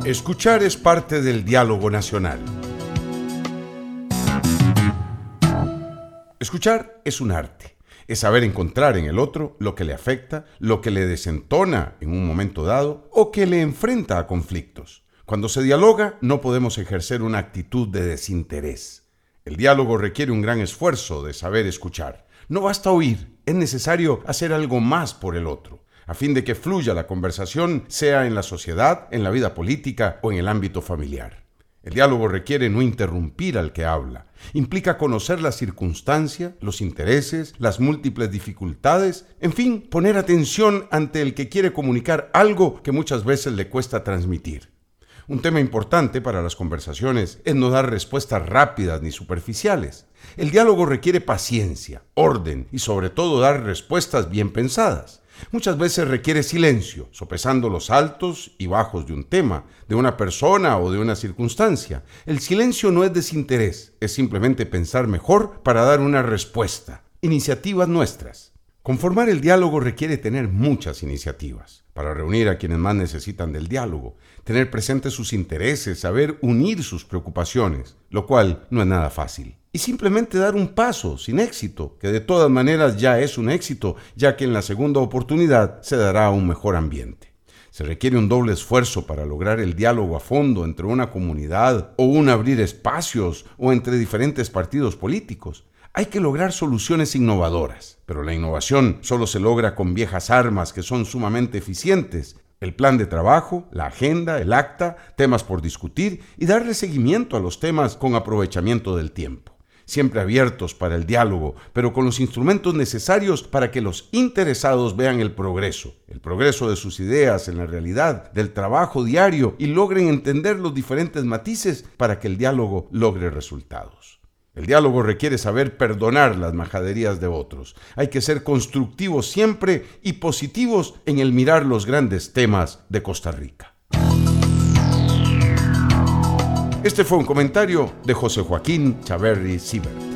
Escuchar es parte del diálogo nacional. Escuchar es un arte. Es saber encontrar en el otro lo que le afecta, lo que le desentona en un momento dado o que le enfrenta a conflictos. Cuando se dialoga, no podemos ejercer una actitud de desinterés. El diálogo requiere un gran esfuerzo de saber escuchar. No basta oír, es necesario hacer algo más por el otro, a fin de que fluya la conversación, sea en la sociedad, en la vida política o en el ámbito familiar. El diálogo requiere no interrumpir al que habla. Implica conocer la circunstancia, los intereses, las múltiples dificultades, en fin, poner atención ante el que quiere comunicar algo que muchas veces le cuesta transmitir. Un tema importante para las conversaciones es no dar respuestas rápidas ni superficiales. El diálogo requiere paciencia, orden y sobre todo dar respuestas bien pensadas. Muchas veces requiere silencio, sopesando los altos y bajos de un tema, de una persona o de una circunstancia. El silencio no es desinterés, es simplemente pensar mejor para dar una respuesta. Iniciativas nuestras. Conformar el diálogo requiere tener muchas iniciativas, para reunir a quienes más necesitan del diálogo, tener presentes sus intereses, saber unir sus preocupaciones, lo cual no es nada fácil. Y simplemente dar un paso sin éxito, que de todas maneras ya es un éxito, ya que en la segunda oportunidad se dará un mejor ambiente. Se requiere un doble esfuerzo para lograr el diálogo a fondo entre una comunidad o un abrir espacios o entre diferentes partidos políticos. Hay que lograr soluciones innovadoras, pero la innovación solo se logra con viejas armas que son sumamente eficientes. El plan de trabajo, la agenda, el acta, temas por discutir y darle seguimiento a los temas con aprovechamiento del tiempo. Siempre abiertos para el diálogo, pero con los instrumentos necesarios para que los interesados vean el progreso de sus ideas en la realidad, del trabajo diario y logren entender los diferentes matices para que el diálogo logre resultados. El diálogo requiere saber perdonar las majaderías de otros. Hay que ser constructivos siempre y positivos en el mirar los grandes temas de Costa Rica. Este fue un comentario de José Joaquín Chaverri Sibert.